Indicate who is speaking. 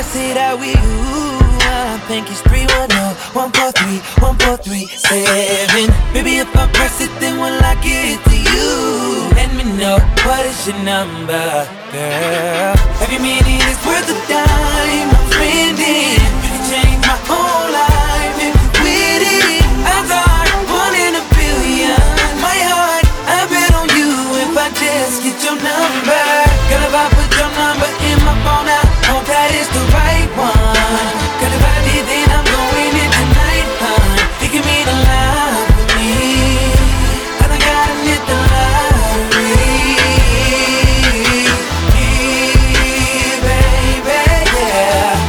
Speaker 1: say that we think it's 310-143-1437. Baby, if I press it, then will I get to you? Let me know, what is your number, girl? Every minute is worth a dime.